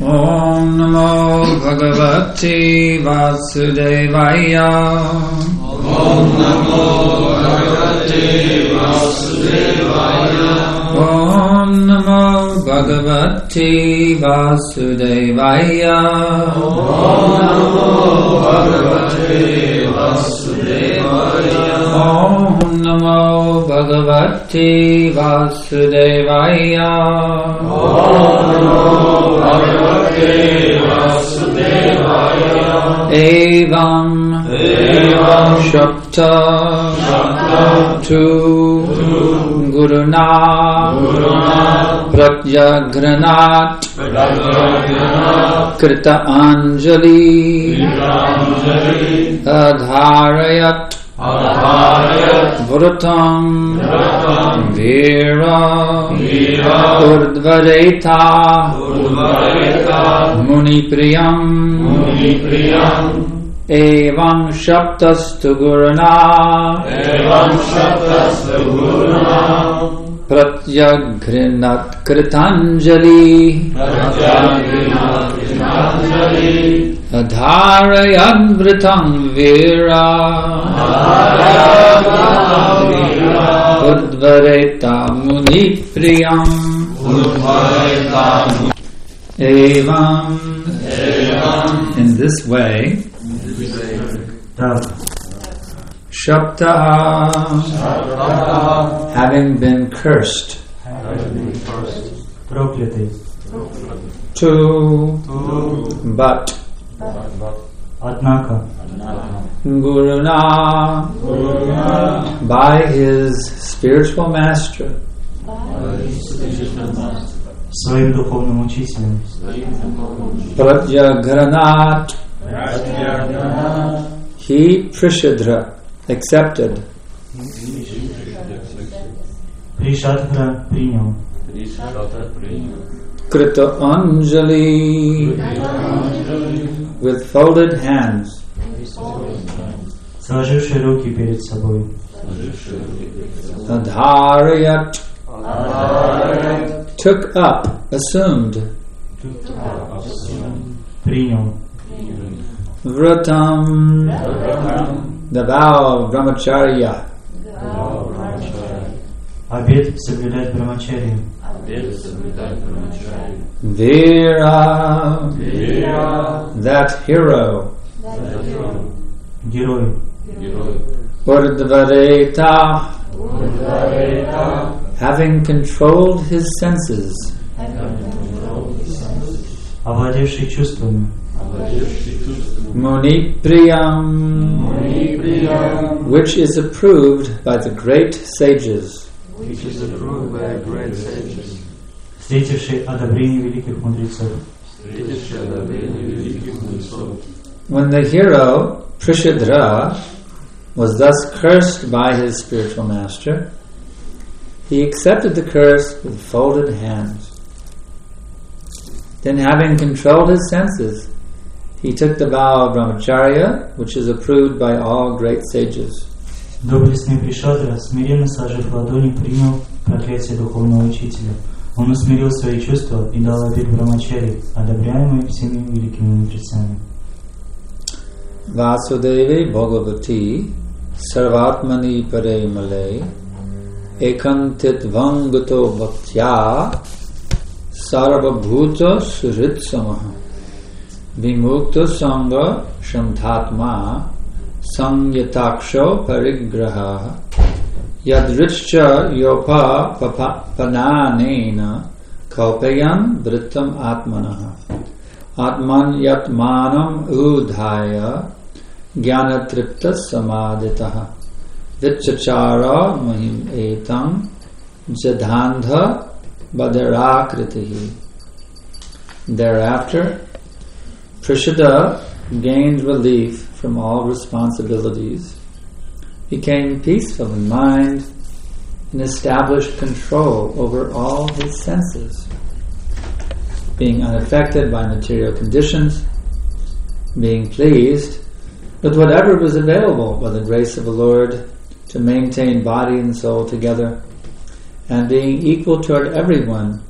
Om Namo Bhagavate Vasudevaya. Om Namo Bhagavate Vasudevaya. Om Namo Bhagavate Vasudevaya. Om Namo Bhagavate Vasudevaya. Om Namo Bhagavate Vasudevaya. Om Namo Bhagavate Vasudevaya. Evam Shakta Tu Guruna Pratyagranat Krita Anjali Adharayat Vratam Vira Urdvareta Muni Priyam Evam Shaptastu Guruna Pratyagrinat Kritanjali Adharayad Vritam Vira Udvareta Muni Priyam Evam. In this way, Shapta, having been cursed, to, but, Guruna, by his spiritual master, своим духовным учителем, Pratyagranat, he Prishadra accepted, Prishadra принял, Krita Anjali, with folded hands, сложивший руки перед собой, Adharayat, took up, assumed, принял, Vratam, the vow of Brahmacharya, обет соблюдать брамачарью, Vira, that hero, герой, Urdvareta, having controlled his senses, овладевший чувствами, Muni Priyam, which is approved by the great sages. встретивший одобрение великих мудрецов. When the hero, Prishadra, was thus cursed by his spiritual master, he accepted the curse with folded hands. Then, having controlled his senses, he took the vow of Brahmacharya, which is approved by all great sages. Доблестный Пришадра, смиренно сложив ладони, принял проклятие духовного учителя. Он усмирил свои чувства и дал обет брамачари, одобряемый всеми великими мудрецами. Vasudeve Bhagavati Sarvatmani Pare Malay Ekantit Vangato Bhaktya Sarvabhuta Suritsamaha Vimukta Sangha Shamdhatma Sangyataksho Parigraha Yadrichcha Yopa Pananena Kaupayan Vrittam Atmanaha Atman Yatmanam Udhaya Gyanatripta Samaditaha Vichachara Mahim Etam Jadhandha Badarakritihi. Thereafter, Prishada gained relief from all responsibilities, became peaceful in mind, and established control over all his senses, being unaffected by material conditions, being pleased with whatever was available by the grace of the Lord to maintain body and soul together, and being equal toward everyone,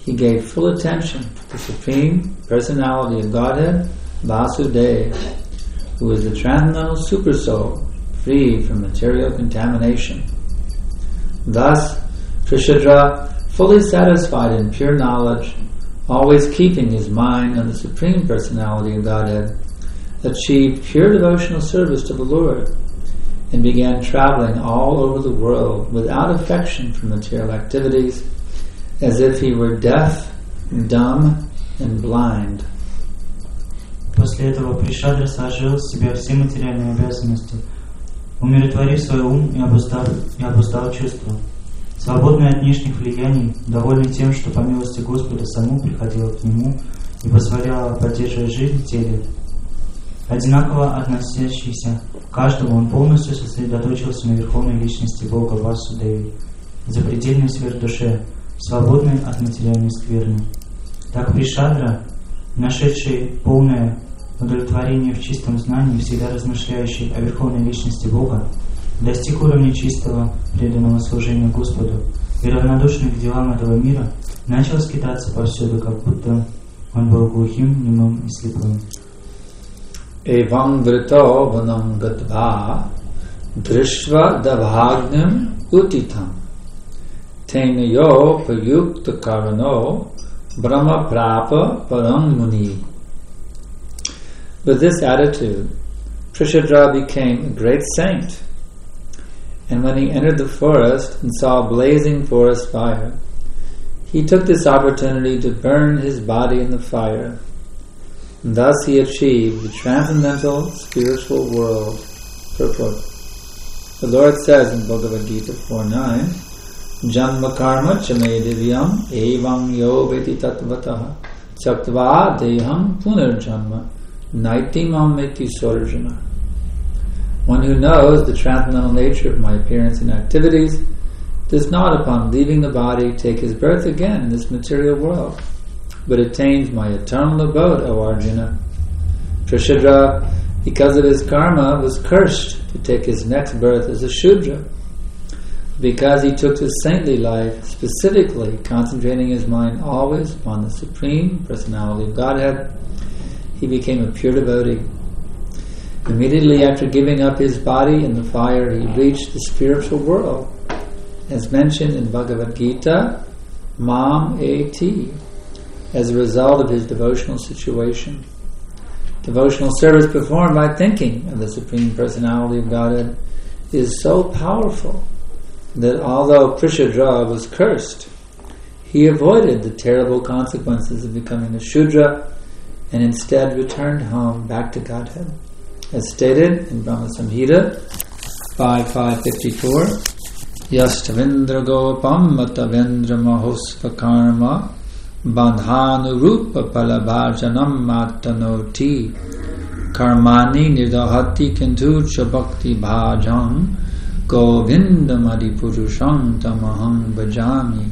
he gave full attention to the Supreme Personality of Godhead, Vasudeva, who is the transcendental Supersoul, free from material contamination. Thus, Prishadra, fully satisfied in pure knowledge, always keeping his mind on the Supreme Personality of Godhead, achieved pure devotional service to the Lord and began traveling all over the world without affection for material activities, as if he were deaf, dumb, and blind. После этого Пришадра сложил с себя все материальные обязанности, умиротворив свой ум и обуздал чувства. Свободный от внешних влияний, довольный тем, что по милости Господа саму приходила к нему и позволяла поддерживать жизнь в теле, одинаково относящийся к каждому, он полностью сосредоточился на Верховной Личности Бога Васудеви, запредельной сверхдуше, свободной от материальной скверны. Так Пришадра, нашедший полное удовлетворение в чистом знании, всегда размышляющий о Верховной Личности Бога, достиг уровня чистого преданного служения Господу и равнодушный к делам этого мира, начал скитаться повсюду, как будто он был глухим, немым и слепым. Evam vrito vanam gatva drishva davhagnim utitam tenayo payukta karano brahma prapa param muni. With this attitude, Prishadra became a great saint, and when he entered the forest and saw a blazing forest fire, he took this opportunity to burn his body in the fire. And thus he achieved the transcendental spiritual world. Purport. The Lord says in Bhagavad Gita 4:9, Janma karma chame divyam evam yo veti tattvataha chaktva deham punarjanma naitimam meti sorjana. One who knows the transcendental nature of my appearance and activities does not, upon leaving the body, take his birth again in this material world, but attains my eternal abode, O Arjuna. Prishadra, because of his karma, was cursed to take his next birth as a Shudra. Because he took his saintly life, specifically concentrating his mind always upon the Supreme Personality of Godhead, he became a pure devotee. Immediately after giving up his body in the fire, he reached the spiritual world, as mentioned in Bhagavad Gita, Mam Eti, as a result of his devotional situation. Devotional service performed by thinking of the Supreme Personality of Godhead is so powerful that although Prishadra was cursed, he avoided the terrible consequences of becoming a Shudra and instead returned home back to Godhead. As stated in Brahma Samhita 5.554, Yastavindra Gopam Matavendra Mahosva Karma Bandhanurupa Palabhajanam Matanoti Karmani Nidahati Kintucha Bhakti Bhajam Govindam Adipurusham Tamaham Bhajami.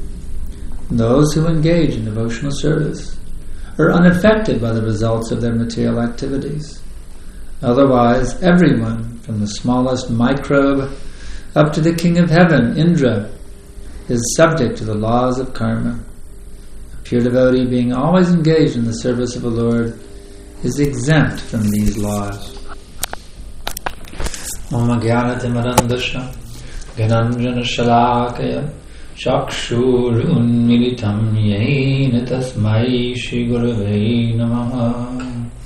Those who engage in devotional service are unaffected by the results of their material activities. Otherwise, everyone, from the smallest microbe up to the king of heaven, Indra, is subject to the laws of karma. A pure devotee, being always engaged in the service of the Lord, is exempt from these laws. Om Jnana-timirandasya Gyananjana Shalakaya Chakshur Unmilitam Yena Tasmai Shri Gurave Namaha.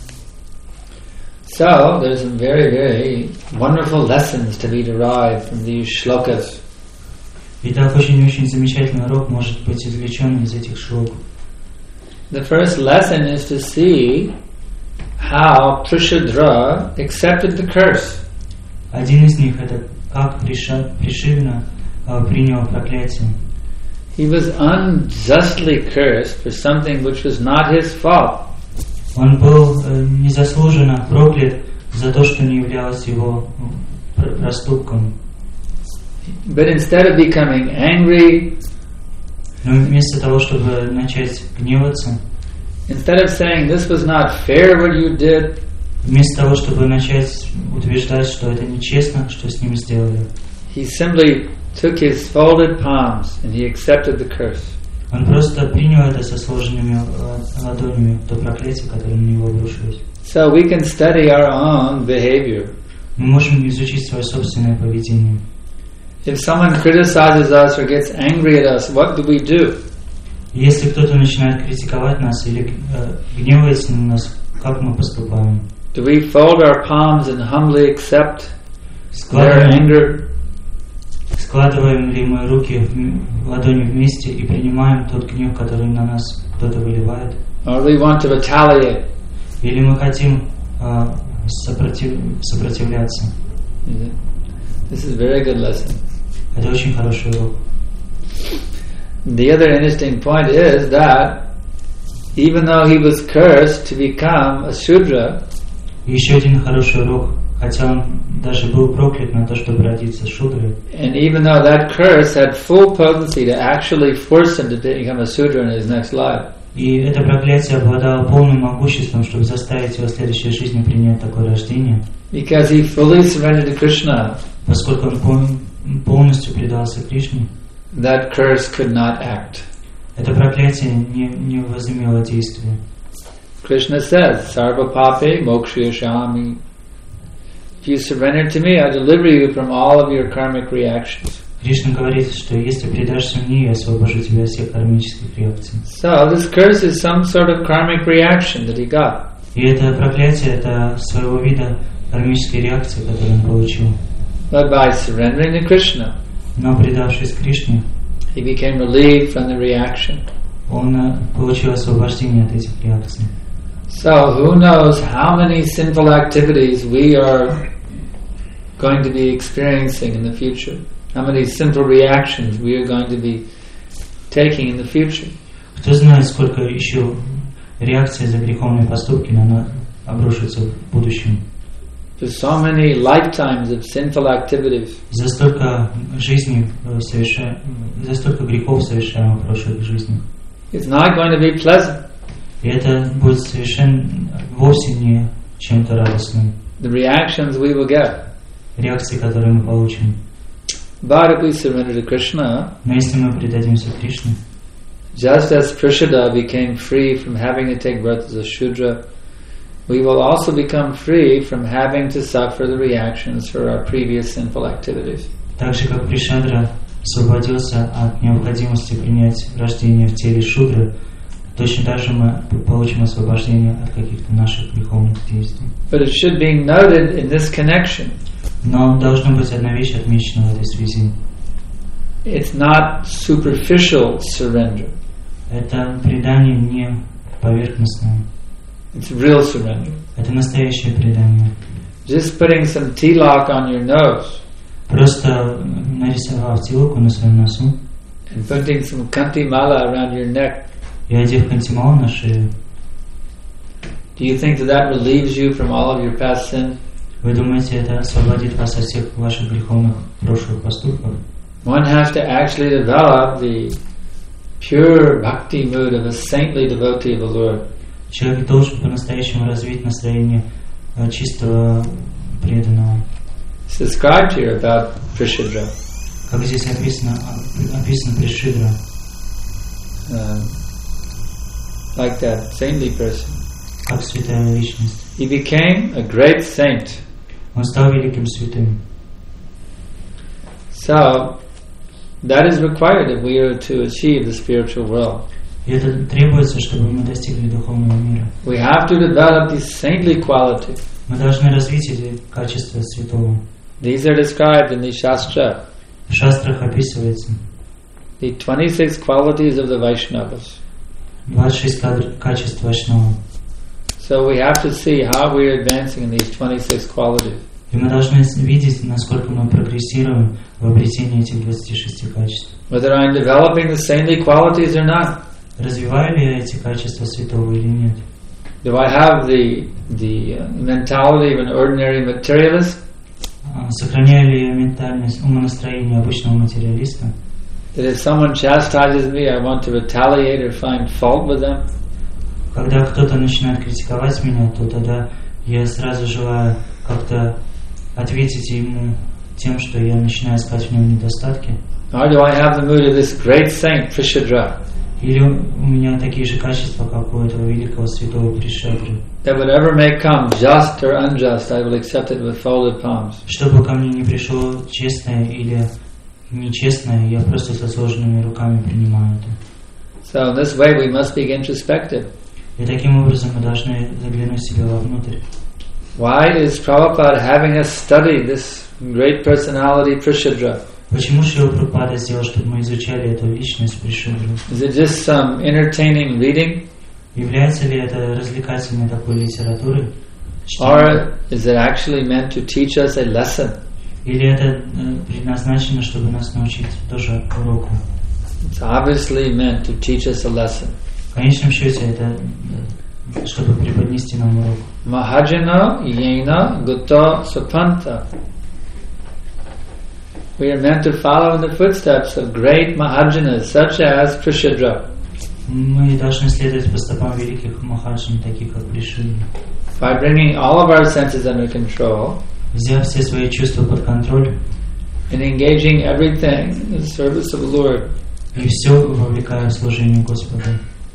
So, there's some very, very wonderful lessons to be derived from these shlokas. Итак, очень замечательный урок может быть извлечен из этих шлок. The first lesson is to see how Prishadra accepted the curse. Один из них это как Пришивна принял проклятие. He was unjustly cursed for something which was not his fault. Он был незаслуженно проклят за то, что не являлось его проступком. But instead of becoming angry, но вместо того, чтобы начать гневаться, instead of saying this was not fair what you did, вместо того, чтобы начать утверждать, что это нечестно, что с ним сделали, he simply took his folded palms and he accepted the curse. Он просто принял это со сложенными ладонями, то проклятие, которое на него обрушилось. So we can study our own behavior. Мы можем изучить свое собственное поведение. If someone criticizes us or gets angry at us, what do we do? Если кто-то начинает критиковать нас или гневается на нас, как мы поступаем? Do we fold our palms and humbly accept their anger? Складываем ли мы руки ладони вместе и принимаем тот гнев, который на нас кто-то выливает? Or do we want to retaliate? Или мы хотим сопротивляться? This is a very good lesson. Это очень хороший урок. The other interesting point is that even though he was cursed to become a Shudra, еще один хороший урок, хотя он даже был проклят на то, чтобы родиться Шудрой. And even though that curse had full potency to actually force him to become a Shudra in his next life. И это проклятие обладало полным могуществом, чтобы заставить его в следующей жизни принять такое рождение. Because he fully surrendered to Krishna. Поскольку он полностью предался Кришне. That curse could not act. Это проклятие не возымело действия. Krishna says, Sarva pape mokshayashami. If you surrender to me, I deliver you from all of your karmic reactions. Кришна говорит, что если предашься мне, я освобожу тебя от всех кармических реакций. So this curse is some sort of karmic reaction that he got. И это проклятие, это своего вида кармические реакции, которые он получил. But by surrendering to Krishna, но предавшись Кришне, he became relieved from the reaction. Он получил освобождение от этих реакций. So who knows how many sinful activities we are going to be experiencing in the future? How many sinful reactions we are going to be taking in the future? Кто знает, сколько еще реакций за греховные поступки на нас обрушится в будущем? For so many lifetimes of sinful activities. За столько жизней за столько грехов, совершаемых в прошлых жизнях. It's not going to be pleasant. И это будет совершенно вовсе не чем-то радостным. The reactions we will get. Реакции, которые мы получим. But if we surrender to Krishna, но если мы предадимся Кришне, just as Prishada became free from having to take birth as a Shudra, we will also become free from having to suffer the reactions for our previous sinful activities. Так же, как Пришадра освободился от необходимости принять рождение в теле Шудры, точно так же мы получим освобождение от каких-то наших греховных действий. But it should be noted in this connection. Но должна быть одна вещь отмечена в этой связи. It's not superficial surrender. Это предание не поверхностное. It's real surrender. Это настоящее предание. Just putting some tilak on your nose. Просто нарисовав тилоку на своем носу. And putting some kanti mala around your neck. И одев кантимал на шею. Do you think that relieves you from all of your past sin? Вы думаете, это освободит вас от всех ваших греховных прошлых поступков? One has to actually develop the pure bhakti mood of a saintly devotee of the Lord. Человек должен по-настоящему развить настроение чистого преданного. It's described here about Prishadra. Как здесь описано Пришидра. Like that saintly person. Как святая личность. He became a great saint. Он стал великим святым. So, that is required if we are to achieve the spiritual world. И это требуется, чтобы мы достигли духовного мира. We have to develop these saintly qualities. Мы должны развить эти качества святого. These are described in the Shastra. В шастрах описывается the 26 qualities of the Vaishnavas. 26 качеств Вайшнава. So we have to see how we are advancing in these 26 qualities. И мы должны видеть, насколько мы прогрессируем в обретении этих 26 качеств. Whether I'm developing the saintly qualities or not. Развиваю ли я эти качества святого или нет? Do I have the mentality of an ordinary materialist? Сохраняю ли я ментальность, умонастроение обычного материалиста? That if someone chastises me, I want to retaliate or find fault with them? Когда кто-то начинает критиковать меня, то тогда я сразу желаю как-то ответить ему тем, что я начинаю искать в нем недостатки. Or do I have the mood of this great saint, Prishadra? Или у меня такие же качества, как у этого великого святого Пришадры. That whatever may come, just or unjust, I will accept it with folded palms. Чтобы ко мне не пришло честное или нечестное, я просто со сложенными руками принимаю это. So in this way we must be introspective. И таким образом мы должны заглянуть себе вовнутрь. Why is Prabhupada having us study this great personality Prishadra? Почему Шрила Прабхупада сделал, чтобы мы изучали эту личность Пришадры? Is it just some entertaining reading? Является ли это развлекательной такой литературой? Or is it actually meant to teach us a lesson? Или это предназначено, чтобы нас научить тоже уроку? It's obviously meant to teach us a lesson. В конечном счете это чтобы преподнести нам урок. Mahajana yena gutta sapanta. We are meant to follow in the footsteps of great Mahajanas such as Prishadra. Мы должны следовать по стопам великих Махаджан, таких как Пришадра. By bringing all of our senses under control, взяв все свои чувства под контроль, and engaging everything in the service of the Lord. И все вовлекая в служение Господу.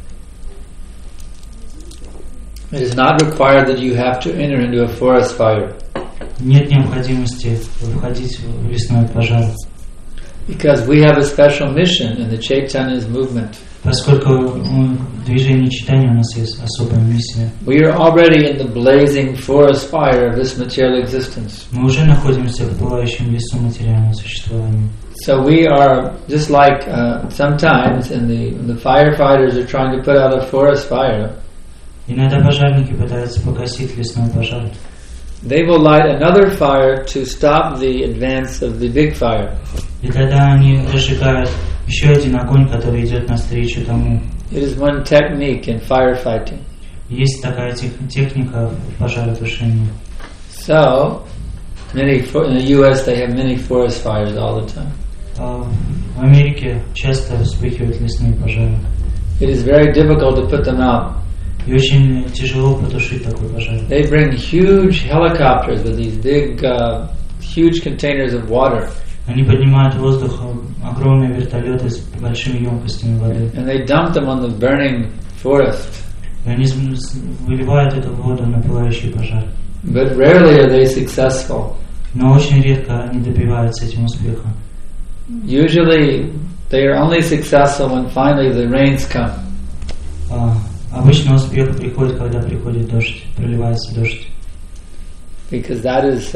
It is not required that you have to enter into a forest fire. Нет необходимости входить в лесной пожар. Because we have a special mission in the Chaitanya's movement. Поскольку в движении читания у нас есть особая миссия. We are already in the blazing forest fire of this material existence. Мы уже находимся в пылающем лесу материального существования. So we are just like sometimes when the firefighters are trying to put out a forest fire. Иногда пожарники пытаются погасить лесной пожар. They will light another fire to stop the advance of the big fire. И тогда они разжигают еще один огонь, который идет навстречу тому. It is one technique in firefighting. Есть такая техника в пожаротушении. So, in the U.S. they have many forest fires all the time. В Америке часто вспыхивают лесные пожары. It is very difficult to put them out. И очень тяжело потушить такой пожар. They bring huge helicopters with these big, huge containers of water. Они поднимают в воздух огромные вертолеты с большими емкостями воды. And they dump them on the burning forest. И они выливают эту воду на пылающий пожар. But rarely are they successful. Но очень редко они добиваются этим успеха. Usually they are only successful when finally the rains come. Обычно успех приходит, когда приходит дождь, проливается дождь. Because that is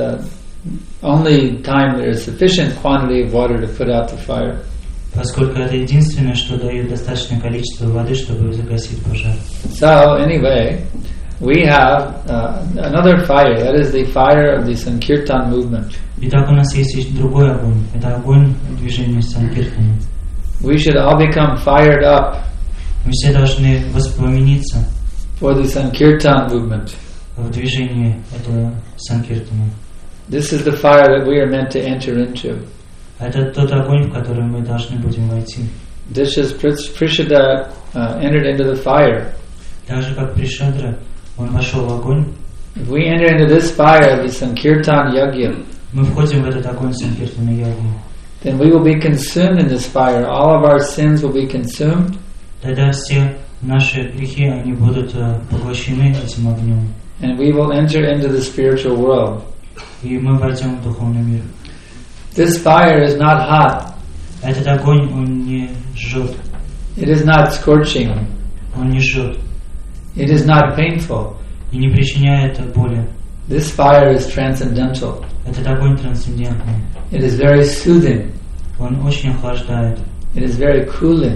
only time there is sufficient quantity of water to put out the fire. Поскольку это единственное, что дает достаточное количество воды, чтобы загасить пожар. So anyway, we have another fire. That is the fire of the Sankirtan movement. Итак, у нас есть другой огонь. Это огонь движения Санкиртана. We should all become fired up. Мы все должны воспламениться for the Sankirtan movement. В движении этого Санкиртана. This is the fire that we are meant to enter into. Это тот огонь, в который мы должны будем войти. Just as Prishada entered into the fire. Так же, как Пришадра, он вошел в огонь. If we enter into this fire of the Sankirtan Yagya, мы входим в этот огонь Санкиртана Ягни. Then we will be consumed in this fire. All of our sins will be consumed. Тогда все наши грехи, они будут поглощены этим огнем. And we will enter into the spiritual world. И мы войдем в духовный мир. This fire is not hot. Этот огонь, он не жжет. It is not scorching. Он не жжет. It is not painful. И не причиняет боли. This fire is transcendental. Этот огонь трансцендентный. It is very soothing. Он очень охлаждает. It is very cooling.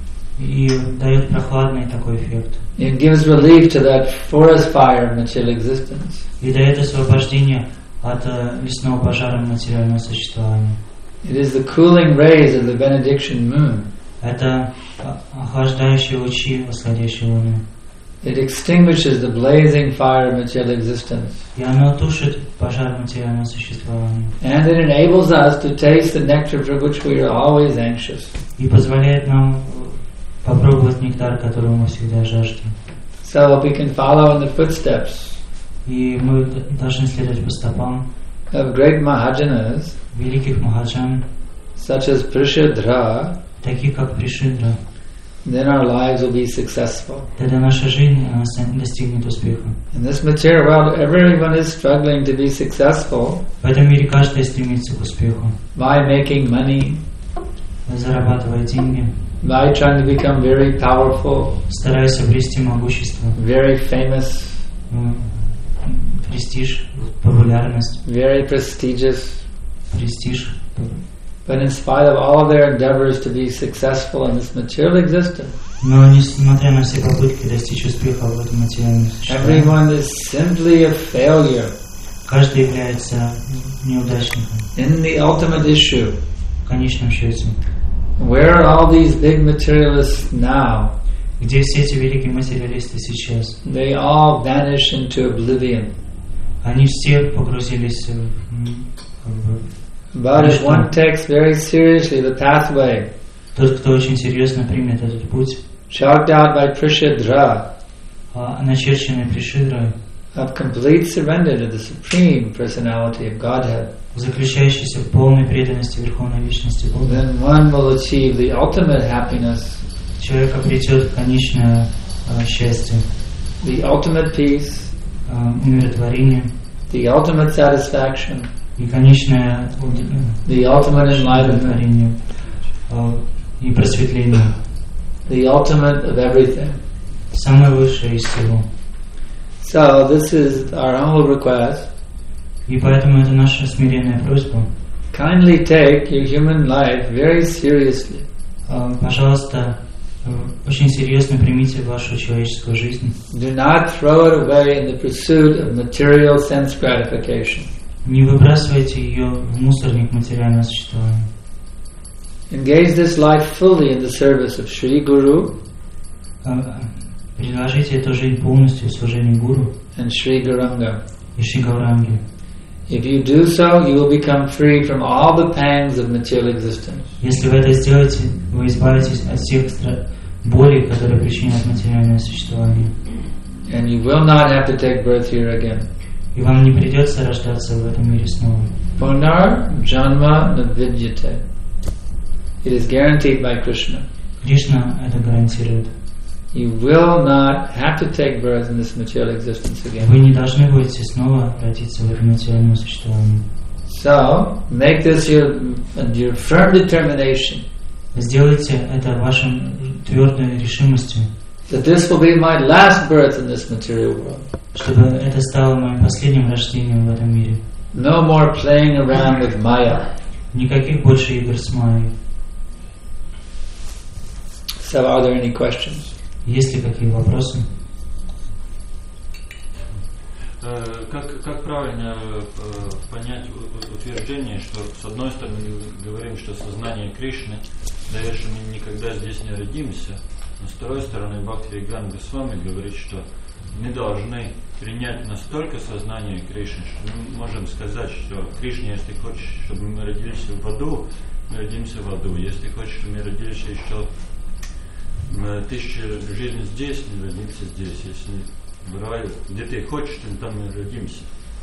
И дает прохладный такой эффект. It gives relief to that forest fire of material existence. И дает освобождение от лесного пожара материального существования. It is the cooling rays of the benediction moon. Это охлаждающие лучи восходящей луны. It extinguishes the blazing fire of material existence. И оно тушит пожар материального существования. And it enables us to taste the nectar for which we are always anxious. И позволяет нам попробовать нектар, которого мы всегда жаждем. So we can follow in the footsteps. И мы должны следовать по стопам of great Mahajanas, великих Махаджан, such as Prishadra, таких как Пришидра. then our lives will be successful. тогда наша жизнь достигнет успеха. In this material world, everyone is struggling to be successful В этом мире каждый стремится к успеху, by making money, зарабатывая деньги, by trying to become very powerful, стараясь обрести могущество, very famous, престиж, популярность, very prestigious. престиж. But in spite of all of their endeavors to be successful in this material existence, Но несмотря на все попытки достичь успеха в этом материальном существовании, everyone is simply a failure каждый является неудачником in the ultimate issue. в конечном счете. Where are all these big materialists now? Где все эти великие материалисты сейчас? They all vanish into oblivion. Они все погрузились But if one takes very seriously the pathway Тот, кто очень серьезно примет этот путь, chalked out by Prishadra, начерченный Пришидрой, of complete surrender to the Supreme Personality of Godhead, заключающийся в полной преданности Верховной Личности Бога, then one will achieve the ultimate happiness, человек обретет конечное счастье, the ultimate peace, умиротворение the ultimate satisfaction, и конечное the ultimate enlightenment, удовлетворение и просветление, the ultimate of everything. самое высшее из всего. So this is our humble request. И поэтому это наша смиренная просьба. Kindly take your human life very seriously. Пожалуйста, очень серьезно примите вашу человеческую жизнь. Do not throw it away in the pursuit of material sense gratification. Не выбрасывайте ее в мусорник материального существования. Engage this life fully in the service of Sri Guru Предложите эту жизнь полностью в служении Гуру and Sri Gauranga. и Шри Гауранги. If you do so, you will become free from all the pangs of material existence. Если вы это сделаете, вы избавитесь от всех болей, которые причиняют материальное существование. And you will not have to take birth here again. И вам не придется рождаться в этом мире снова. Punar janma navidyate. It is guaranteed by Krishna. Кришна это гарантирует. You will not have to take birth in this material existence again. Вы не должны будете снова родиться в этом материальном существовании. So, make this your firm determination. Сделайте это вашей твердой решимостью, That this will be my last birth in this material world. чтобы это стало моим последним рождением в этом мире. No more playing around with Maya. Никаких больше игр с Майей. So, are there any questions? Есть ли какие вопросы? Как правильно понять утверждение, что с одной стороны мы говорим, что сознание Кришны дает, что мы никогда здесь не родимся, но с второй стороны Бхактивиданта Госвами говорит, что мы должны принять настолько сознание Кришны, что мы можем сказать, что Кришна, если хочешь, чтобы мы родились в аду, мы родимся в аду. Если хочешь, чтобы мы родились еще 1000 жизней здесь, мы родимся здесь. Если в раю, где ты хочешь, там мы родимся.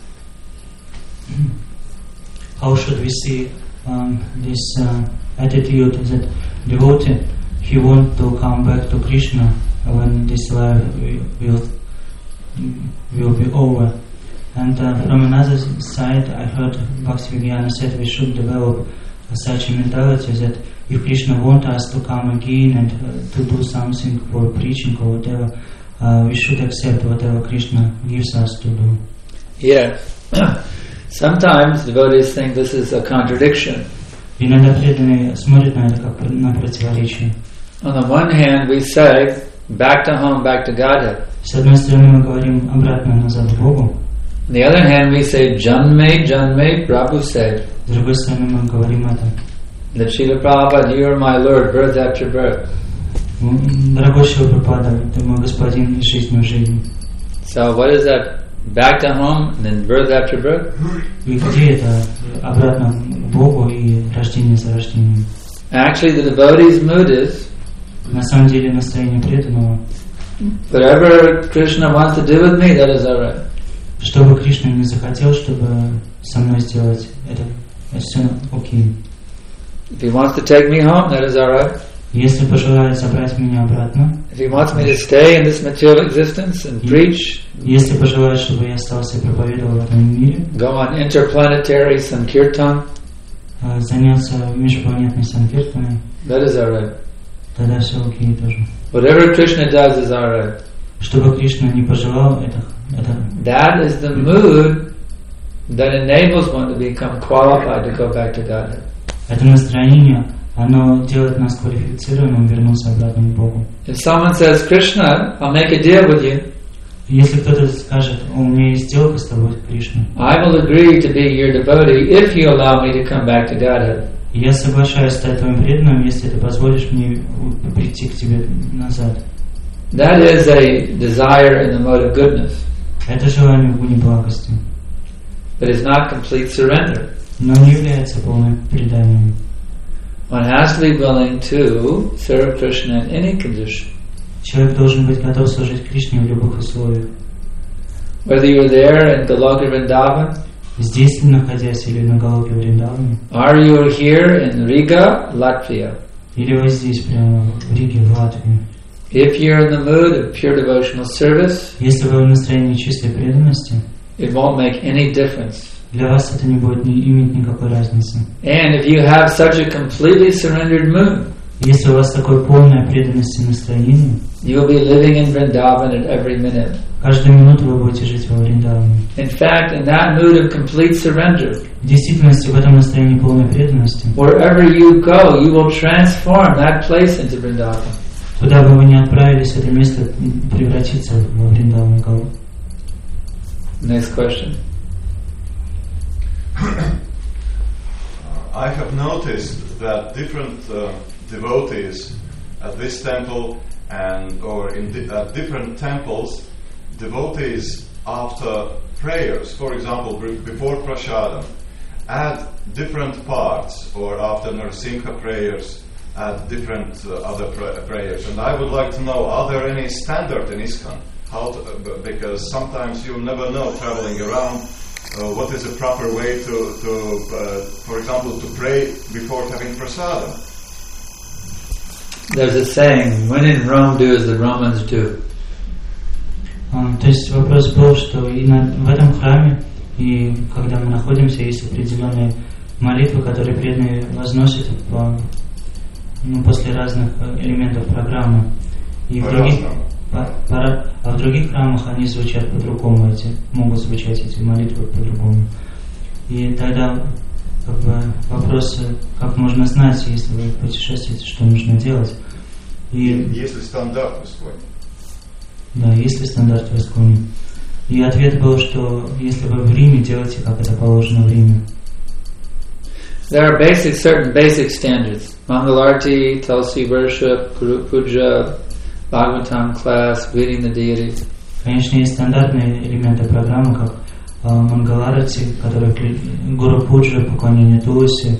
How should we see this attitude that devotee, he want to come back to Krishna when this life will be over? And from another side, I heard Bhaktivedanta said we should develop such a mentality that if Krishna wants us to come again and to do something for preaching or whatever, we should accept whatever Krishna gives us to do. Yeah. Sometimes devotees think this is a contradiction. Иногда преданные смотрят на это как на противоречие. On the one hand, we say, back to home, back to Godhead. С одной стороны, мы говорим обратно назад к Богу. On the other hand, we say, Janme, Janme, Prabhu said. С другой стороны, мы говорим это. That Srila Prabhupada, you are my Lord, birth after birth. Дорогой Шрила Прабхупада, ты мой господин из жизни в жизни. So what is that? Back to home and then birth after birth? И где это обратно к Богу и рождение за рождением? Actually, the devotee's mood is, На самом деле настроение преданного, whatever Krishna wants to do with me, that is alright. что бы Кришна не захотел, чтобы со мной сделать, это все окей. If he wants to take me home, that is alright. Если пожелает забрать меня обратно, if he wants me to stay in this material existence and preach, если пожелает, чтобы я остался и проповедовал в этом мире, go on interplanetary Sankirtan, заняться межпланетной санкиртаной, that is alright. тогда все окей тоже. Whatever Krishna does is alright. Что бы Кришна не пожелал, это That is the mood that enables one to become qualified to go back to Godhead. это настроение, оно делает нас квалифицированным вернуться обратно к Богу. If someone says, Krishna, I'll make a deal with you. Если кто-то скажет, у меня есть сделка с тобой, Кришна, I will agree to be your devotee if you allow me to come back to Godhead. я соглашаюсь стать твоим преданным, если ты позволишь мне прийти к тебе назад. That is a desire in the mode of goodness. Это желание в гуне благости, But it's not complete surrender. но не является полным преданием. One has to be willing to serve Krishna in any condition. Человек должен быть готов служить Кришне в любых условиях. Whether you're there in Goloka Vrindavan, Здесь, находясь, или на Галоке Вриндаване, or you're here in Riga, Latvia. или вот здесь, прямо в Риге, в Латвии. If you're in the mood of pure devotional service, Если вы в настроении чистой преданности, it won't make any difference. для вас это не будет иметь никакой разницы. And if you have such a completely surrendered mood, Если у вас такое полное преданности настроение, you'll be living in Vrindavan at every minute. каждую минуту вы будете жить во Вриндаване. In fact, in that mood of complete surrender, В действительности, в этом настроении полной преданности, wherever you go, you will transform that place into Vrindavan. куда бы вы ни отправились, это место превратится во Вриндаван. Next question. I have noticed that different devotees at this temple or at different temples, devotees after prayers, for example, before prasadam, add different parts, or after Narasimha prayers, add different other prayers. And I would like to know, are there any standard in ISKCON? Because sometimes you never know, traveling around, what is a proper way to for example, to pray before having prasadam. There's a saying, when in Rome, do as the Romans do. То есть вопрос был, что и в этом храме, и когда мы находимся, есть определенные молитвы, которые преданные возносят после разных элементов программы. И в других храмах они звучат по-другому, могут звучать эти молитвы по-другому. И тогда вопрос, как можно знать, если вы путешествуете, что нужно делать. И если стандарт в Исконе. Да, есть ли стандарт в Исконе? И ответ был, что если вы в Риме, делайте, как это положено в Риме. There are certain basic standards. Mangalarti, Tulsi worship, Guru Puja, Bhagavatam class, reading the deities. Конечно, есть стандартные элементы программы, как Мангаларати, который Гуру Пуджа, поклонение Тулси,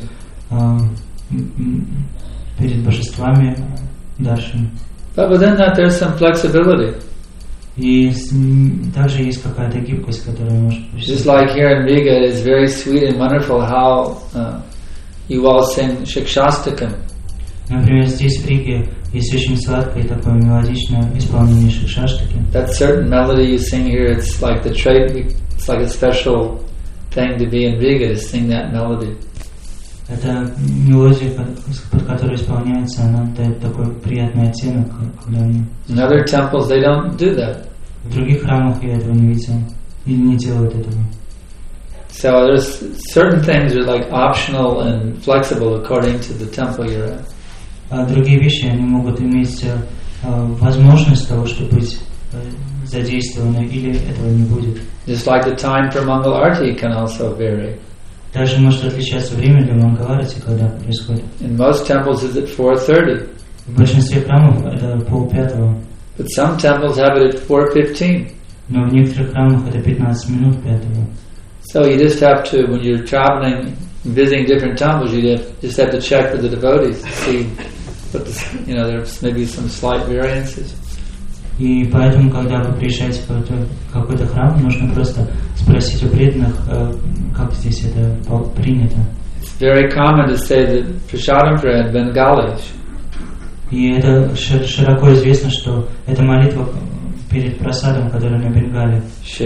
перед божествами, Даршин. But within that there's some flexibility. И также есть какая-то гибкость, которая может Just like here in Riga, it is very sweet and wonderful how you all sing Shikshastakam. Например, здесь в Риге есть очень сладкое и такое мелодичное исполнение Шикшаштаки. That certain melody you sing here, it's like it's like a special thing to be in Riga to sing that melody. Эта мелодия, под которой исполняется, она дает такой приятный оттенок, когда они... In other temples, they don't do that. В других храмах я этого не видел, или не делают этого. So there's certain things are like optional and flexible according to the temple you're at. А другие вещи, они могут иметь возможность того, чтобы быть задействованы, или этого не будет. Just like the time for Mangal Arati can also vary. Также может отличаться время для Мангаларати, когда происходит. In most temples it's at 4:30. В большинстве храмов это 4:30. But some temples have it at 4:15. Но в некоторых храмах это 15 минут 5:00. So you just have to, when you're traveling, visiting different temples, you just have to check with the devotees to see what there's maybe some slight variances. И поэтому, когда вы приезжаете в какой-то храм, нужно просто спросить у преданных, как здесь это принято. It's very common to say that prasadam prayer in Bengali. И это широко известно, что это молитва перед просадом, который на Бенгале.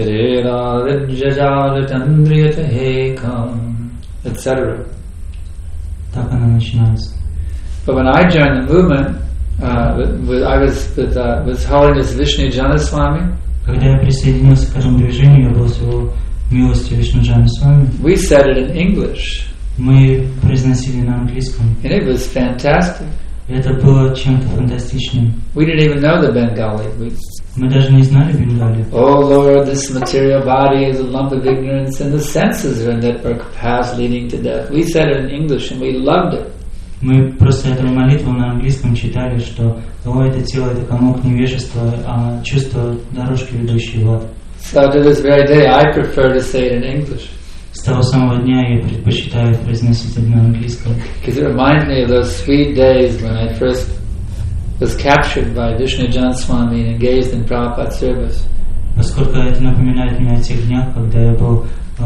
Etc. Так она начинается. But when I joined the movement, I was with Holiness Vishnu Janaswami. Когда я присоединился к этому движению, я был с его милостью Вишнуджана с вами. We said it in English. Мы произносили на английском. And it was fantastic. Это было чем-то фантастичным. We didn't even know the Bengali. Мы даже не знали Бенгали. Oh Lord, this material body is a lump of ignorance, and the senses are network paths leading to death. We said it in English, and we loved it. Мы просто эту молитву на английском читали, что это тело это комок невежества, а чувство дорожки, ведущие в ад. So to this very day, I prefer to say it in English. С того самого дня я предпочитаю произносить это на английском. Because it reminds me of those sweet days when I first was captured by Vishnu Janaswami and engaged in Prabhupada service. Поскольку это напоминает мне о тех днях, когда я был,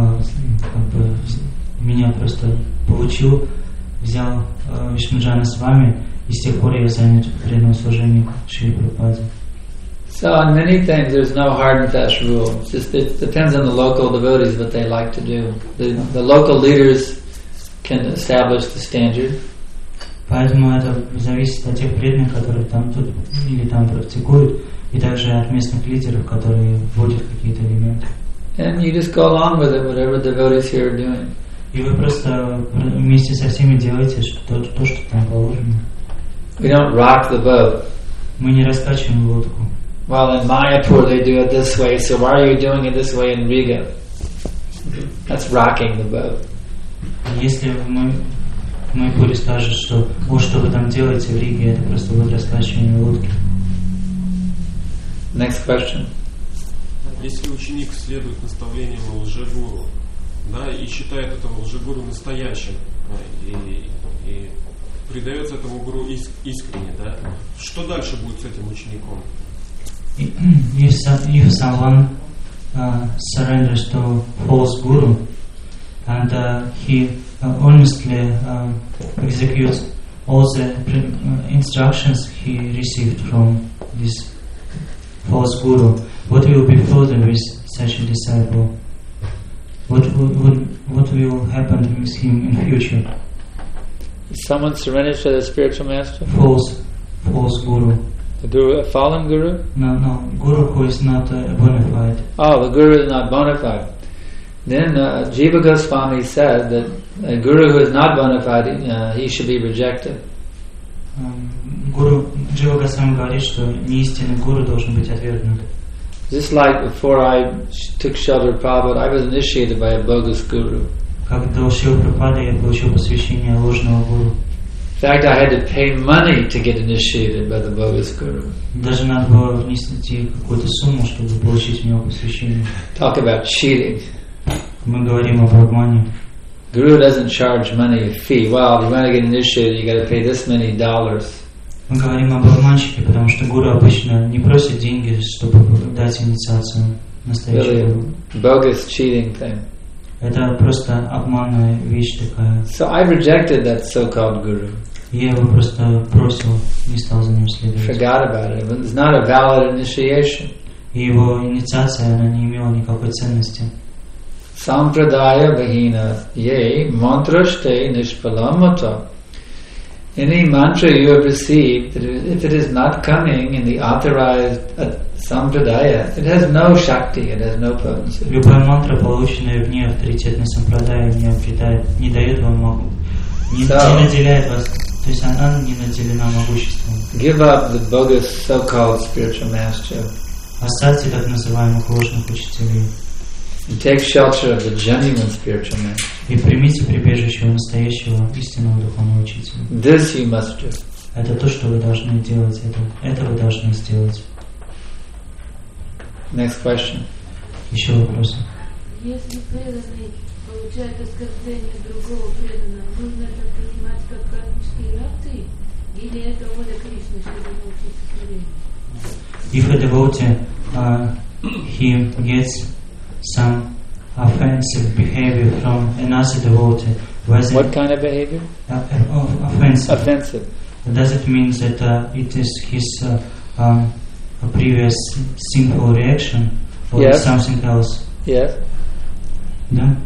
меня просто получил, взял Вишнуджана с вами, и с тех пор я занят в преданном служении Шри Прабхупаде. So on many things there's no hard and fast rule. It depends on the local devotees what they like to do. The local leaders can establish the standard. Поэтому это зависит от тех преданных, которые там тут или там практикуют, и также от местных лидеров, которые вводят какие-то элементы. And you just go along with it, whatever the devotees here are doing. И вы просто вместе со всеми делаете то, что там положено. We don't rock the boat. Мы не раскачиваем лодку. Well, in Mayapur they do it this way, so why are you doing it this way in Riga? That's rocking the boat. Если в Майпуре скажут, что что вы там делаете в Риге, это просто будет раскачивание лодки. Next question. Если ученик следует наставлениям лжегуру, да, и считает этого лжегуру настоящим, и предается этому гуру искренне, да, что дальше будет с этим учеником? If someone surrenders to false guru and he honestly executes all the instructions he received from this false guru, what will be further with such a disciple? What will happen with him in future? Someone surrenders to the spiritual master? False guru. The guru, a fallen guru? No, guru who is not bona fide. Oh, the guru is not bona fide. Then Jiva Goswami said that a guru who is not bona fide, he should be rejected. Гуру Джива Госвами говорит, что неистинный гуру должен быть отвергнут. Just like before I took shelter of Prabhupada, I was initiated by a bogus guru. Как до Шрила Прабхупады я получил посвящение ложного гуру. In fact, I had to pay money to get initiated by the bogus guru. Даже надо было внести какую-то сумму, чтобы получить у него посвящение. Talk about cheating. Мы говорим об обмане. Guru doesn't charge money, a fee. Well, if you want to get initiated, you got to pay this many dollars. Мы говорим об обманщике, потому что гуру обычно не просит деньги, чтобы дать инициацию настоящему. Really, bogus cheating thing. Это просто обманная вещь такая. So I rejected that so-called guru. Я его просто бросил, не стал за ним следовать. Forgot about it. It's not a valid initiation. И его инициация, она не имела никакой ценности. Sampradaya Bahina Ye Mantrashte Nishpalamata. Any mantra you have received, if it is not coming in the authorized sampradaya, it has no shakti, it has no potency. Любая мантра, полученная вне авторитетной сампрадая, не дает вам не наделяет вас, то есть она не наделена могуществом. Give up the bogus so-called spiritual master. Оставьте так называемых ложных учителей. And take shelter of the genuine spiritual master. И примите прибежище у настоящего истинного духовного учителя. This you must do. Это то, что вы должны делать. Это вы должны сделать. Next question. Еще вопросы? Если преданный получает оскорбление другого преданного, нужно это принимать как кармические реакции? Или это воля Кришны, чтобы научиться смирению? If a devotee he gets some offensive behavior from another devotee, what kind of behavior? Offensive. does it mean that it is his previous sinful reaction or Yes. something else? Yes. Да?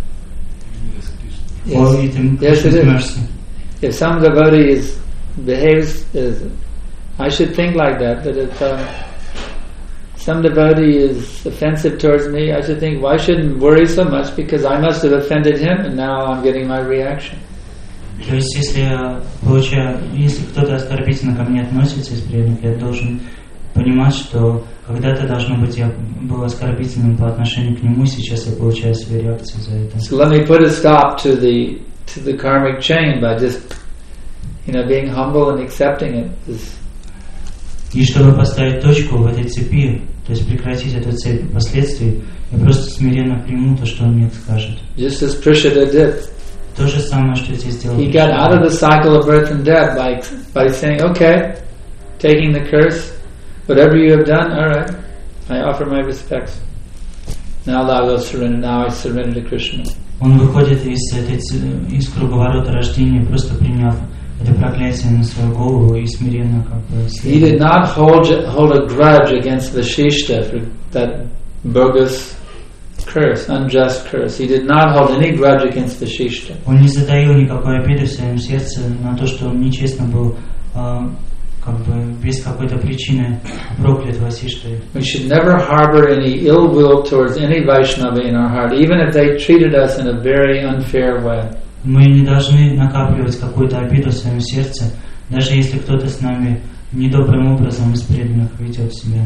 Yes. Or it is Yes, it is. mercy? If some devotee behaves as, I should think like that if some devotee is offensive towards me, I should think, well, I shouldn't worry so much because I must have offended him and now I'm getting my reaction. То есть, если кто-то оскорбительно ко мне относится из преданных, я должен понимать, что когда-то, должно быть, я был оскорбительным по отношению к нему, сейчас я получаю свои реакции за это. So let me put a stop to the karmic chain by just, being humble and accepting it. И чтобы поставить точку в этой цепи, то есть прекратить эту цепь последствий, я просто смиренно приму то, что он мне скажет. Just as Prishada did. То же самое, что здесь сделал. He got out of the cycle of birth and death by saying, okay, taking the curse, whatever you have done, all right, I offer my respects. Now I will surrender. Now I surrender to Krishna. Он выходит из круговорота рождения, просто приняв это проклятие на свою голову и смиренно как бы. He did not hold a grudge against Vasishta for that bogus curse, unjust curse. He did not hold any grudge against Vasishta. Он не затаил никакой обиды в своем сердце на то, что он нечестно был, как бы без какой-то причины проклят Васиштой. We should never harbor any ill will towards any Vaishnava in our heart, even if they treated us in a very unfair way. Мы не должны накапливать какую-то обиду в своем сердце, даже если кто-то с нами недобрым образом из преданных ведет себя.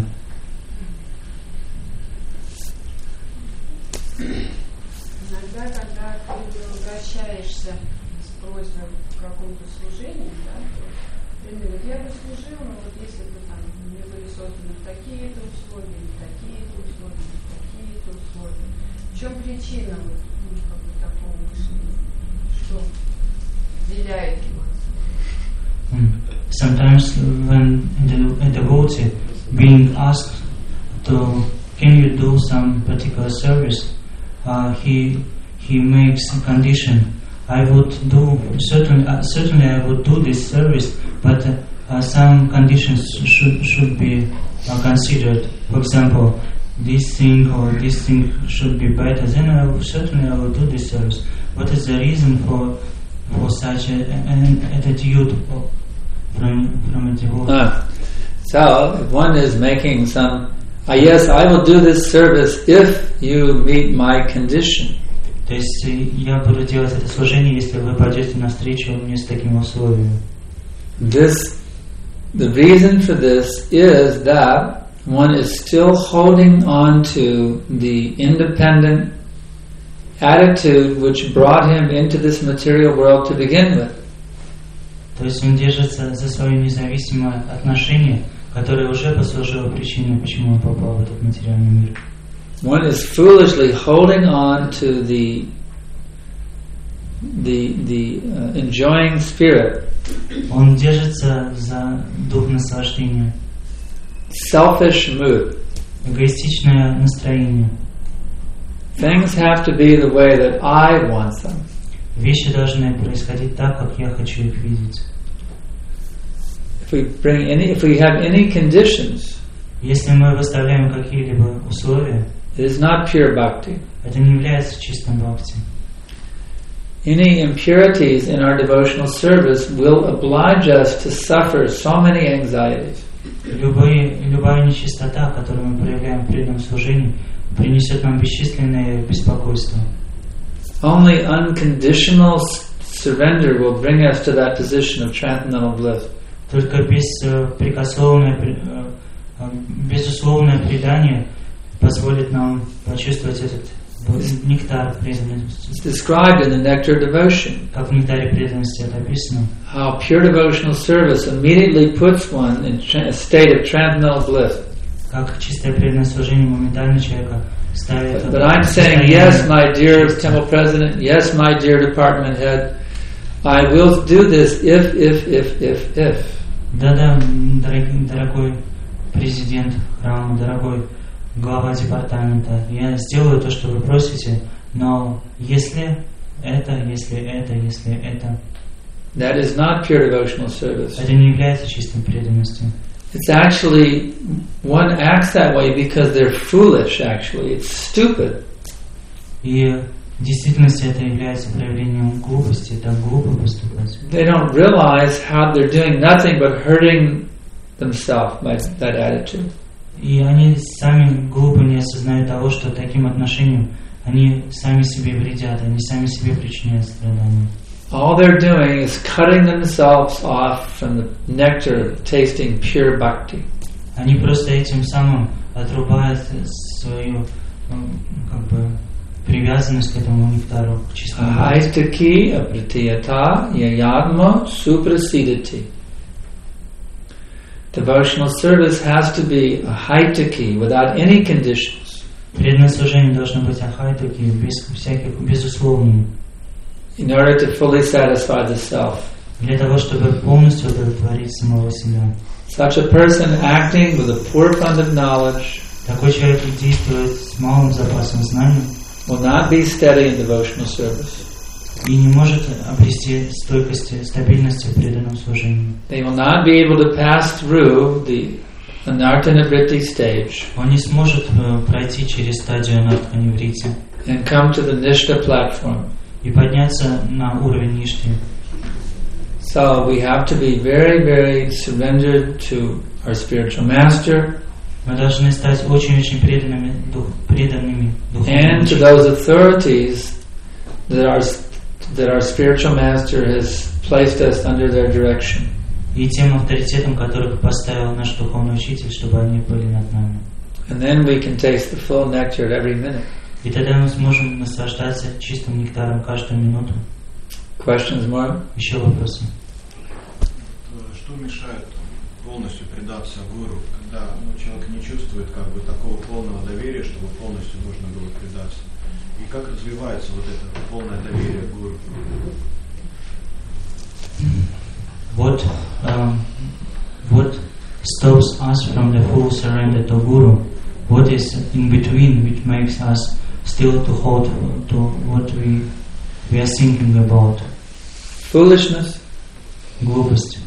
Иногда, когда ты обращаешься с просьбой к какому-то служению, да, то я бы служил, но вот если бы там мне были созданы такие-то условия, такие-то условия, такие-то условия. В чем причина такого мышления? Что отделяет его? Sometimes when a devotee being asked to, can you do some particular service, he makes a condition. I would do certainly I would do this service, but some conditions should be considered. For example, this thing or this thing should be better. Then I will do this service. What is the reason for such an attitude from a devotee? So if one is making some, yes, I will do this service if you meet my condition. То есть я буду делать это служение, если вы пойдете навстречу мне с таким условием. The reason for this is that one is still holding on to the independent attitude which brought him into this material world to begin with. То есть он держится за свое независимое отношение, которое уже послужило причиной, почему он попал в этот материальный мир. One is foolishly holding on to the enjoying spirit. Он держится за дух наслаждения. Selfish mood. Эгоистичное настроение. Things have to be the way that I want them. Вещи должны происходить так, как я хочу их видеть. If we have any conditions, если мы выставляем какие-либо условия, it is not pure bhakti. Это не является чистым бхакти. Any impurities in our devotional service will oblige us to suffer so many anxieties. Любая нечистота, которую мы проявляем в преданном служении, принесет нам бесчисленное беспокойство. Only unconditional surrender will bring us to that position of transcendental bliss. Только безусловное предание позволит нам почувствовать этот нектар преданности. It's described in the Nectar Devotion. Как в нектаре преданности это описано. How pure devotional service immediately puts one in a state of transcendental bliss. Как чистое преданное служение моментально человека ставит. But I'm saying, yes, my dear temple president, yes, my dear department head, I will do this if. Да, дорогой президент храма, дорогой глава департамента, я сделаю то, что вы просите, но если это. That is not pure devotional service. Это не является чистой преданностью. It's actually, one acts that way because they're foolish, actually. It's stupid. И в действительности это является проявлением глупости, так глупо поступать. They don't realize how they're doing nothing but hurting themselves by that attitude. И они сами глупо не осознают того, что таким отношением они сами себе вредят, они сами себе причиняют страдания. All they're doing is cutting themselves off from the nectar of tasting pure bhakti. Они просто этим самым отрубают свою привязанность к этому нектару, к чистому. Ahaitaki apratiyata yayadma suprasidati. Devotional service has to be ahaitaki, without any conditions. Преданное служение должно быть ахайтаки, без всяких безусловным. In order to fully satisfy the self. Для того, чтобы полностью удовлетворить самого себя. Such a person acting with a poor fund of knowledge Такой человек действует с малым запасом знаний will not be steady in devotional service. и не может обрести стойкости, стабильности в преданном служении. They will not be able to pass through the anartha-nivritti stage Он не сможет пройти через стадию анартха-ниврити and come to the nishta platform. и подняться на уровень ништи. So we have to be very, very surrendered to our spiritual master Мы должны стать очень-очень преданными and to духовным those authorities that our spiritual master has placed us under their direction. и тем авторитетам, которых поставил наш духовный учитель, чтобы они были над нами. And then we can taste the full nectar at every minute. И тогда мы сможем наслаждаться чистым нектаром каждую минуту. Questions more? Еще вопросы? Что мешает полностью предаться гуру, когда человек не чувствует такого полного доверия, чтобы полностью можно было предаться? И как развивается вот это полное доверие к гуру? What stops us from the full surrender to Guru? What is in between which makes us still to hold to what we are thinking about? Foolishness. Глупость.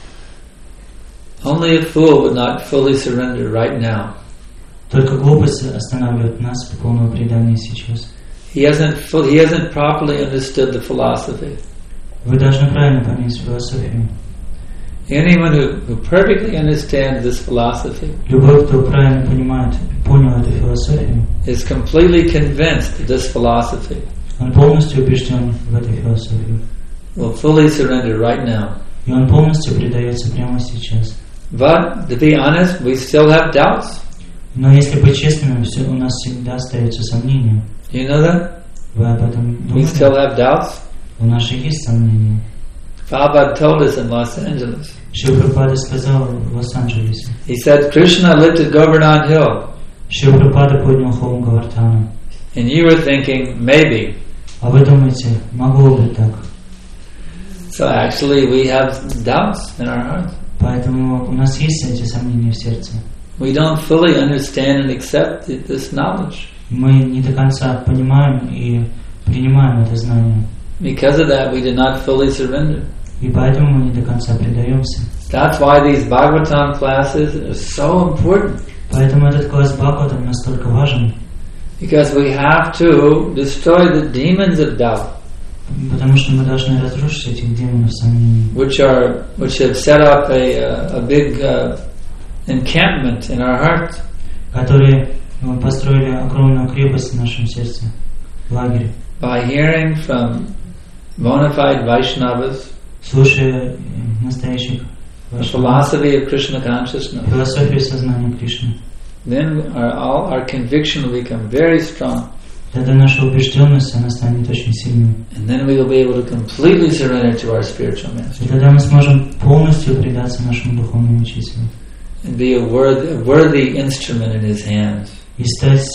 Only a fool would not fully surrender right now. Только глупость останавливает нас от полного предания сейчас. He hasn't properly understood the philosophy. Вы должны правильно понять философию. Anyone who perfectly understands this philosophy Любой, кто правильно понял эту философию, is completely convinced that this philosophy он полностью убежден в этой философии. will fully surrender right now. И он полностью предается прямо сейчас. But, to be honest, we still have doubts. Но если быть честными, у нас всегда остаются сомнения. You know that? Вы об этом We still думали? have doubts. У нас же есть сомнения. Prabhupada told us in Los Angeles. Шрила Прабхупада сказал в Лос-Анджелесе. He said, Krishna lived at Govardhan Hill. Шрила Прабхупада поднял холм Говардхана. And you were thinking, maybe. А вы думаете, могло бы так? So actually we have doubts in our hearts. Поэтому у нас есть эти сомнения в сердце. We don't fully understand and accept this knowledge. Мы не до конца понимаем и принимаем это знание. Because of that, we did not fully surrender. И поэтому мы не до конца предаемся. That's why these Bhagavatam classes are so important. Поэтому этот класс Бхагаватам настолько важен. Because we have to destroy the demons of doubt, Потому что мы должны разрушить этих демонов сомнений, which have set up a big encampment in our hearts. которые построили огромную крепость в нашем сердце, лагерь. By hearing from bona fide Vaishnavas Слушая настоящих the philosophy of Krishna consciousness, философию сознания Кришны, then all our conviction will become very strong. тогда наша убежденность, она станет очень сильной. And then we will be able to completely surrender to our spiritual master И тогда мы сможем полностью предаться нашему духовному учителю and be a worthy instrument in his hands. и стать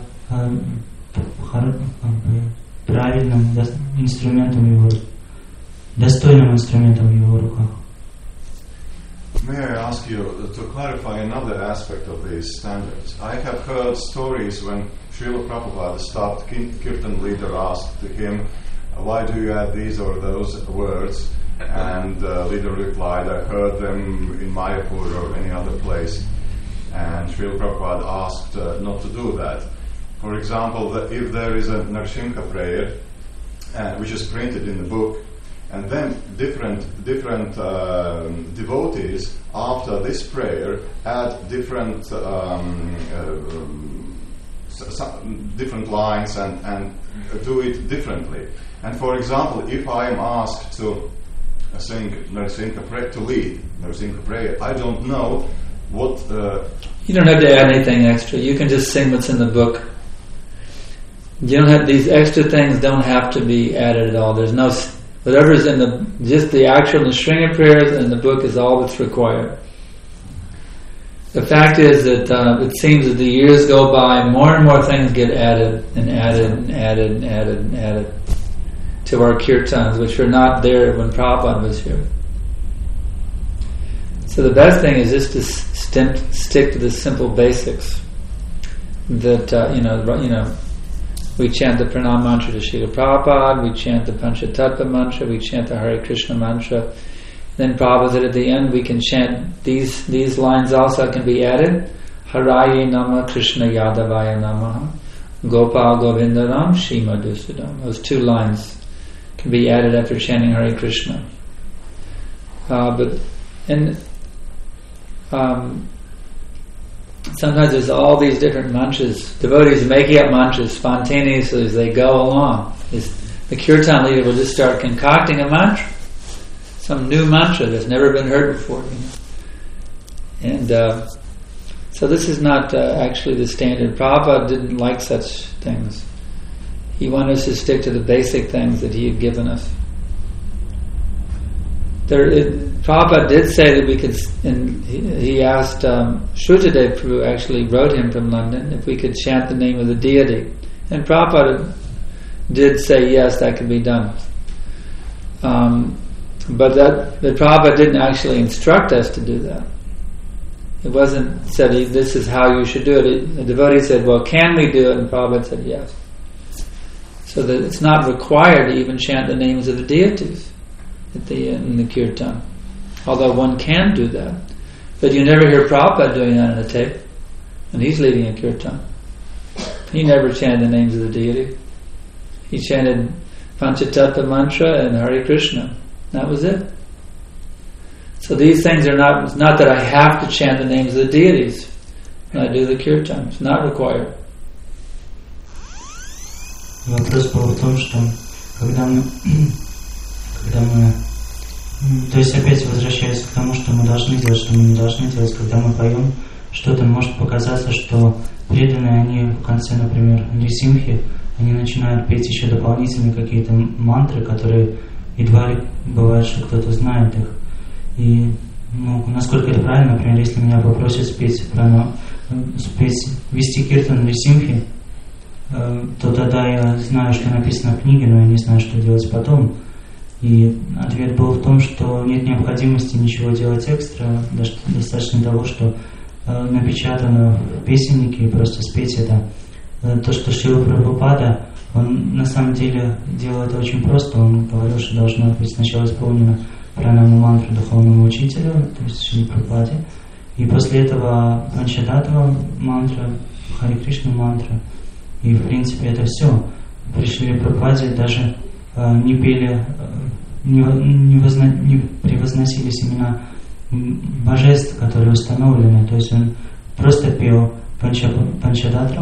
правильным инструментом его, достойным инструментом в его руках. May I ask you to clarify another aspect of these standards? I have heard stories when Srila Prabhupada stopped, Kirtan leader asked him, why do you add these or those words? And leader replied, I heard them in Mayapur or any other place. And Srila Prabhupada asked not to do that. For example, if there is a Narsimha prayer, which is printed in the book, and then different devotees after this prayer add different different lines and do it differently. And for example, if I am asked to sing Narsimha prayer, to lead Narsimha prayer, I don't know what. You don't have to add anything extra. You can just sing what's in the book. You don't have these extra things. Don't have to be added at all. There's no whatever's in just the actual Nrsimha prayers in the book is all that's required. The fact is that it seems that the years go by, more and more things get added and added and added and added and added to our kirtans, which were not there when Prabhupada was here. So the best thing is just to stick to the simple basics. That we chant the Pranam mantra to Srila Prabhupada, we chant the Panchatattva mantra, we chant the Hare Krishna mantra. Then Prabhupada said at the end we can chant these lines also can be added. Haraye Namah Krishna Yadavaya Namaha Gopal Govindaram Shri Madhusudam. Those two lines can be added after chanting Hare Krishna. Sometimes there's all these different mantras. Devotees are making up mantras spontaneously as they go along. The kirtan leader will just start concocting a mantra, some new mantra that's never been heard before. And so this is not actually the standard. Prabhupada didn't like such things. He wanted us to stick to the basic things that he had given us. Prabhupada did say that we could, and he asked Shrutadev Prabhu actually wrote him from London if we could chant the name of the deity, and Prabhupada did say yes, that could be done. But Prabhupada didn't actually instruct us to do that. It wasn't said this is how you should do it. The devotee said, well, can we do it? And Prabhupada said yes. So that it's not required to even chant the names of the deities in the kirtan. Although one can do that. But you never hear Prabhupada doing that in a tape. And he's leading a kirtan. He never chanted the names of the deity. He chanted Panchatattva mantra and Hare Krishna. That was it. So these things are not, it's not that I have to chant the names of the deities when I do the kirtan. It's not required. Вопрос был в том, что когда мы то есть опять возвращаясь к тому, что мы должны делать, что мы не должны делать, когда мы поем что-то, может показаться, что преданные, они в конце, например, Нрисимхи, они начинают петь еще дополнительные какие-то мантры, которые едва ли бывает, что кто-то знает их. И насколько это правильно, например, если меня попросят вести киртан Нрисимхи, то тогда я знаю, что написано в книге, но я не знаю, что делать потом. И ответ был в том, что нет необходимости ничего делать экстра, достаточно того, что напечатано в песеннике, и просто спеть это. То, что Шрила Прабхупада, он на самом деле делал это очень просто. Он говорил, что должна быть сначала исполнена пранама мантра духовному учителю, то есть Шрила Прабхупаде, и после этого Панчадаттва мантра, Харе Кришна мантра. И в принципе это все. При Шриле Прабхупаде даже не пели, не превозносились имена божеств, которые установлены. То есть он просто пел Панчадаттва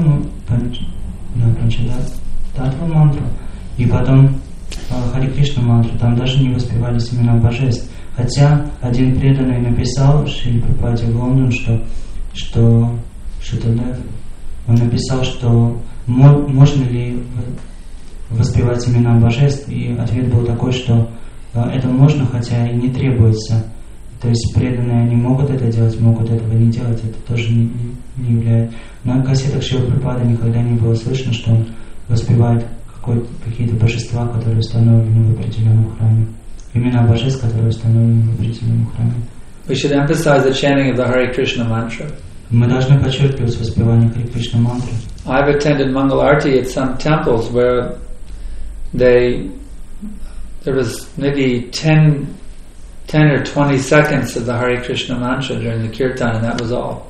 мантру, и потом Харе Кришна мантру. Там даже не воспевались имена божеств. Хотя один преданный написал Шриле Прабхупаде в Лондон, что он написал, что можно ли воспевать имена божеств, и ответ был такой, что это можно, хотя и не требуется. То есть преданные, они могут это делать, могут этого не делать, это тоже не является. На кассетах Шрилы Прабхупады никогда не было слышно, что он воспевает какие-то божества, которые установлены в определенном храме. Имена божеств, которые установлены в определенном храме. We should emphasize the chanting of the Hare Krishna mantra. Мы должны подчеркивать воспевание Харе Кришна мантры. I've attended Mangal Arati at some temples where there was maybe 10 10 or 20 seconds of the Hare Krishna mantra during the kirtan, and that was all.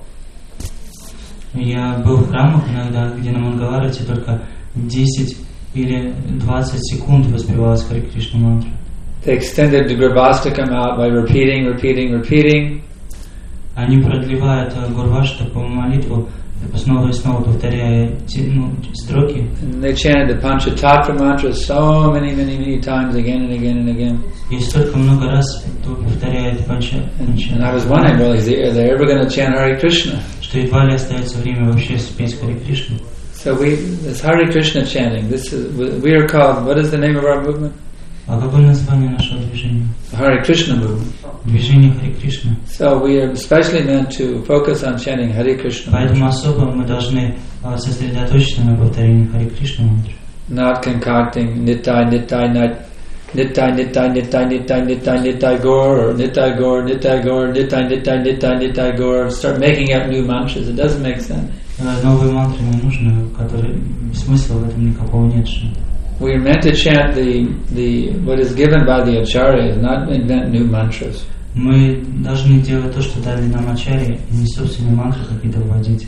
Я был в храмах иногда, где на Мангаларате только 10 или 20 секунд воспевалась Харе Кришна мантра. They extended the Gurvastakam out by repeating. Они продлевают Гурваштаку молитву, снова и снова повторяя строки. And they chanted the Panchatattva mantra so many times again and again. И столько много раз повторяет And I was wondering, well, are they ever going to chant Hare Krishna? Что едва ли остается время вообще спеть Харе Кришну. So this Hare Krishna chanting, we are called, what is the name of our movement? А какое название нашего движения? The Hare Krishna movement. Движение Харе Кришна. So we are especially meant to focus on chanting Hare Krishna. Поэтому особо мы должны сосредоточиться на повторении Харе Кришна мантры. Not concocting Nittai Gaur, or Nittai Gaur. Start making up new mantras. It doesn't make sense. Новые мантры не нужны, которые смысла в этом никакого нет. We are meant to chant the what is given by the acharyas, not invent new mantras. Мы должны делать то, что дали нам ачарьи, и не собственные мантры какие-то вводить.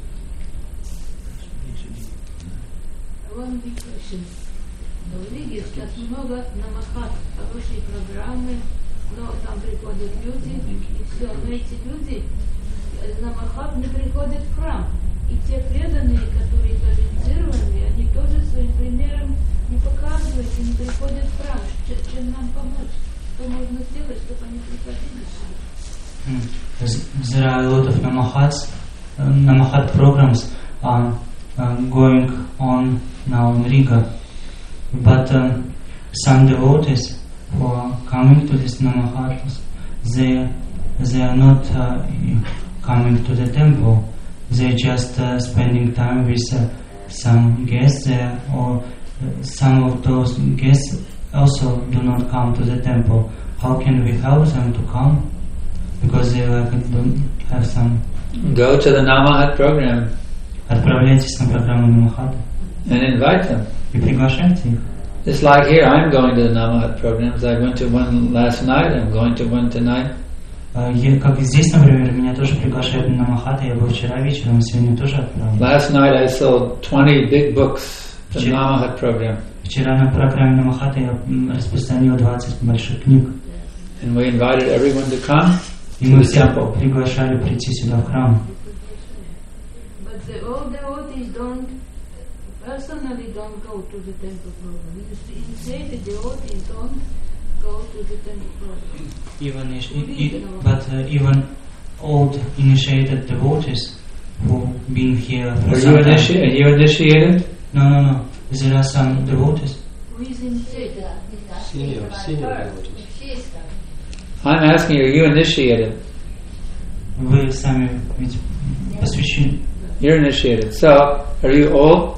One big question. В Риге сейчас много намахат, хорошие программы, но там приходят люди, и все, но эти люди намахат не приходят в храм. И те преданные, которые талантированы, они тоже своим примером не показывают и не приходят в храм. Чем нам помочь? Что можно сделать, чтобы они приходили сюда? There are a lot of Namahat programs going on now in Riga, but some devotees who are coming to these Namahats, they are not coming to the temple. They're just spending time with some guests there, or some of those guests also do not come to the temple. How can we help them to come? Because they don't have some... Go to the Namahat program. Отправляйтесь на программу Намахата. And invite them. И приглашайте их. It's like here, I'm going to the Namahat programs. I went to one last night, I'm going to one tonight. Как здесь, например, меня тоже приглашают на Намахата. Я был вчера вечером, сегодня тоже отправлю. Last night I sold 20 big books for the Namahat program. Вчера на программе Намахата я распространил 20 больших книг. And we invited everyone to come И to мы the всех temple. приглашали прийти сюда в храм. But all devotees personally don't go to the temple program. You say the devotees don't go to the temple program. But even old initiated devotees who been here for some time. Are you initiated? No. There are some devotees. Who is initiated? Senior devotees. I'm asking you, are you initiated? Вы сами ведь посвящены. You're initiated. So, are you old?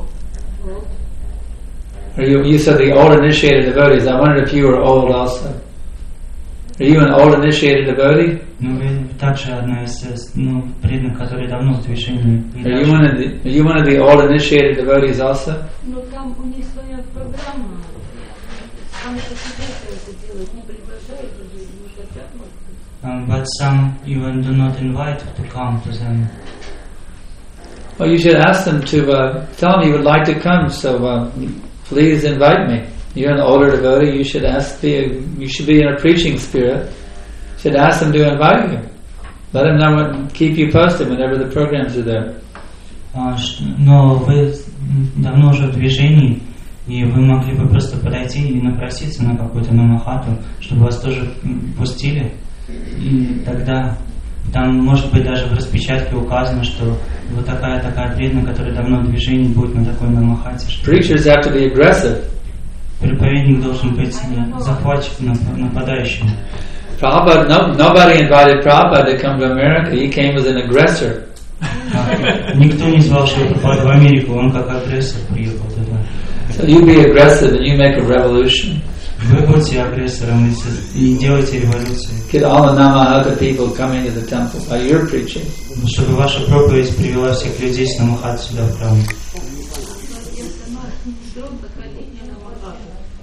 Are you said the old initiated devotees. I wondered if you were old also. Are you an old initiated devotee? Ну, вы также одна из преданных, которые давно в движении. Are you one of the old initiated devotees also? Но там у них своя программа. Сами по себе это делают, не приглашают уже, не хотят, может быть. But some even do not invite to come to them. Well, you should ask them to tell them you would like to come. So please invite me. You're an older devotee. You should you should be in a preaching spirit. You should ask them to invite you. Let them know keep you posted whenever the programs are there. Но вы давно уже в движении, и вы могли бы просто подойти и напроситься на какую-то намахату, чтобы вас тоже пустили. И тогда там, может быть, даже в распечатке указано, что вот такая преданная, которая давно в движении, будет на такой намахате. Preachers have to be aggressive. Проповедник должен быть захватчиком, нападающим. Prabhupada, nobody invited Prabhupada to come to America. He came as an aggressor. Никто не звал Шрила в Америку, он как агрессор приехал туда. So you be aggressive and you make a revolution. Вы будьте агрессором и делайте революцию. Get all the Namahata people coming to the temple by your preaching. Чтобы ваша проповедь привела всех людей с Намахат сюда в храм. Я сама не трудно ходить на намахат. Мой отец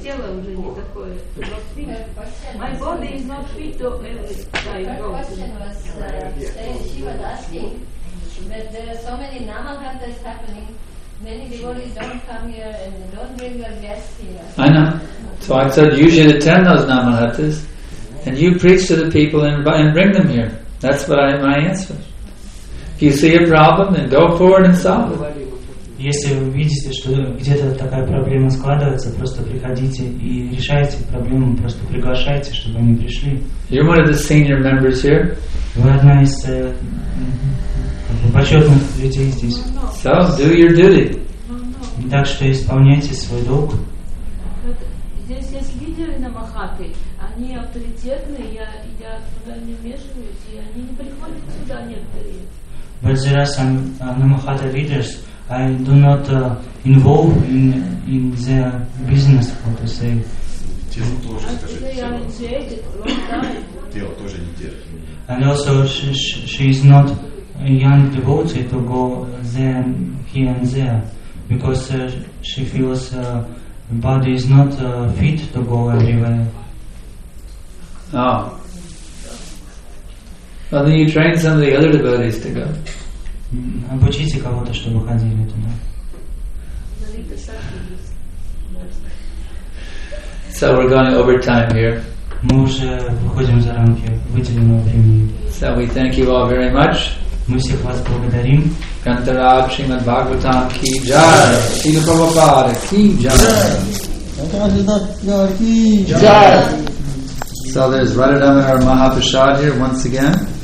тело уже не такое. My body is not fit to every time go. She was asking, but there are so many Namahatas happening. Many devotees don't come here and don't bring their guests here. I know. So I said you should attend those Namahatas and you preach to the people and bring them here. That's what my answer. If you see a problem, then go forward and solve it. Если вы видите, что где-то такая проблема складывается, просто приходите и решайте проблему, просто приглашайте, чтобы они пришли. You're one of the senior members here. Вы одна из почетных людей здесь. So do your duty. Так что исполняйте свой долг. Здесь есть лидеры Намахаты, они авторитетные, я туда не вмешиваюсь, и они не приходят сюда некоторые. But there are some Namahata leaders. I do not involve in their business, how to say. Тело тоже, скажите, тело тоже не терпит. And also she is not a young devotee to go there, here and there, because she feels the body is not fit to go everywhere. Oh. Well, then you train some of the other devotees to go. Обучите кого-то, чтобы ходили туда. So we're going over time here. Мы уже выходим за рамки выделенного времени. So we thank you all very much. Мы всех вас благодарим. Kantaraj Srimad Bhagavatam ki jai. Srila Prabhupada ki jai. So there's Radha Damodar Mahaprasad here once again.